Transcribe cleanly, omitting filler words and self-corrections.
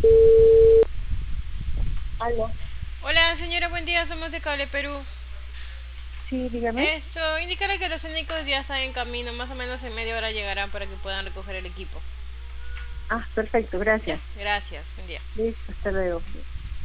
Aló, Hola señora, buen día, somos de Cable Perú. sí, dígame. Indicarle que los técnicos ya están en camino, más o menos en media hora llegarán para que puedan recoger el equipo. Ah, perfecto, Ya, gracias. gracias, buen día. Listo, hasta luego.